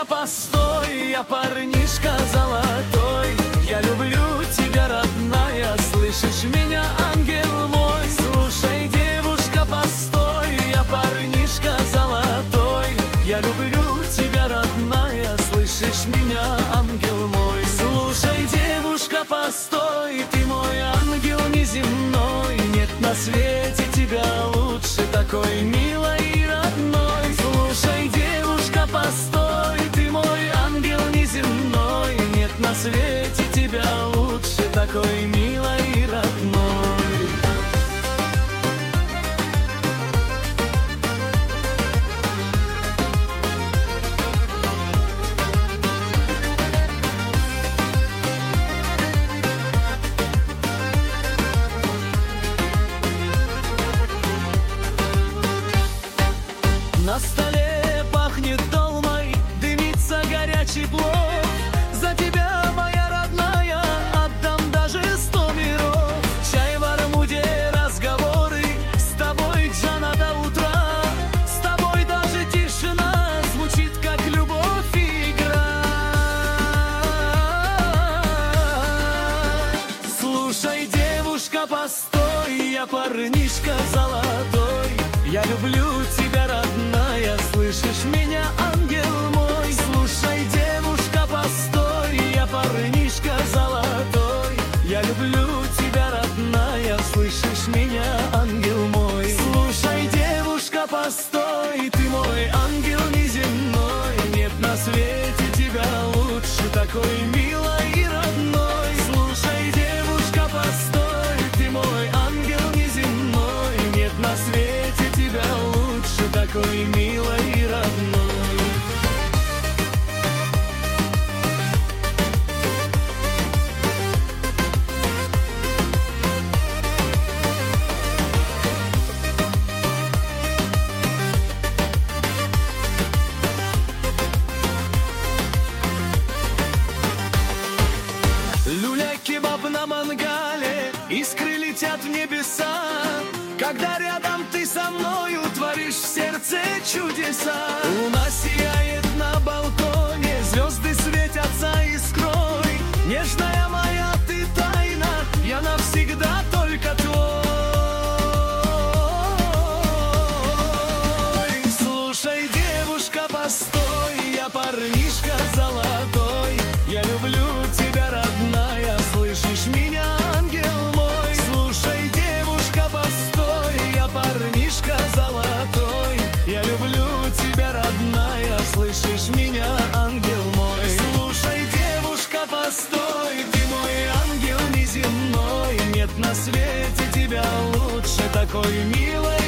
девушка, постой, я парнишка золотой. Я люблю тебя, родная, слышишь меня, ангел мой? Слушай, девушка, постой, я парнишка золотой. Я люблю тебя, родная, слышишь меня, ангел мой? Слушай, девушка, постой, ты мой ангел неземной. Нет на свете тебя лучше, такой милой и родной. Слушай, девушка, постой, ты мой ангел неземной. Нет на свете тебя лучше, такой милой и родной. На столе пахнет долмой, дымится горячий плов. За тебя, моя родная, отдам даже 100 миров. Чай в армуде, разговоры, с тобой, Джана, до утра. С тобой даже тишина звучит, как любовь и игра. Слушай, девушка, постой, я парнишка золотой. Я люблю тебя, родная, слышишь меня, ангел мой? Слушай, девушка, постой, я парнишка золотой. Я люблю тебя, родная, слышишь меня, ангел мой? Слушай, девушка, постой, ты мой ангел неземной. Нет на свете тебя лучше, такой милой и родной. Слушай, девушка, постой, ты мой ангел неземной. Нет на свете тебя лучше, такой милой и родной. Люля-кебаб на мангале, искры летят в небеса. Когда рядом ты со мною, творишь в сердце чудеса. Луна сияет на балконе, звезды светятся искрой. Нежная моя ты тайна, я навсегда только твой. Слушай, девушка, постой, я парнишка золотой. Я люблю тебя, родная, слышишь меня, ангел мой? Слушай, девушка, постой, я парнишка золотой. Я люблю тебя, родная, слышишь меня, ангел мой? Слушай, девушка, постой, ты мой ангел неземной. Нет на свете тебя лучше, такой милой